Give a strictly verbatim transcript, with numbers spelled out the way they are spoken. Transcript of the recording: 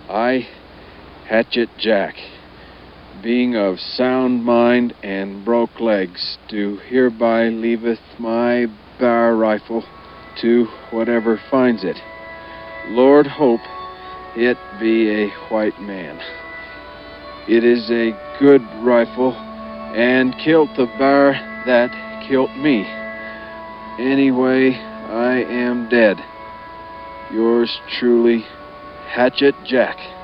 I, Hatchet Jack, being of sound mind and broke legs, do hereby leaveth my bar rifle to whatever finds it. Lord hope it be a white man. It is a good rifle, and kilt the bar that kilt me. Anyway, I am dead. Yours truly, Hatchet Jack.